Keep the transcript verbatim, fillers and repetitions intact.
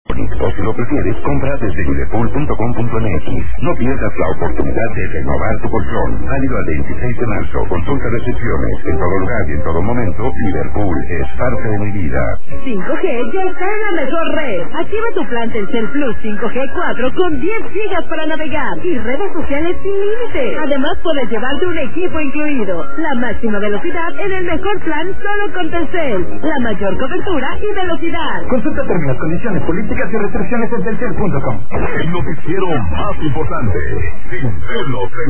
O si lo prefieres, compra desde liverpool punto com punto m x. No pierdas la oportunidad de renovar tu colchón. Válido al veintiséis de marzo. Consulta recepciones. En todo lugar y en todo momento, Liverpool es parte de mi vida. cinco G ya está en la mejor red. Activa tu plan Telcel Plus cinco G cuatro con diez gigas para navegar y redes sociales sin límite. Además, puedes llevarte un equipo incluido. La máxima velocidad en el mejor plan solo con Telcel. La mayor cobertura y velocidad. Consulta términos, condiciones, políticas y restricciones en telcel punto com. El noticiero más importante, sin pelos en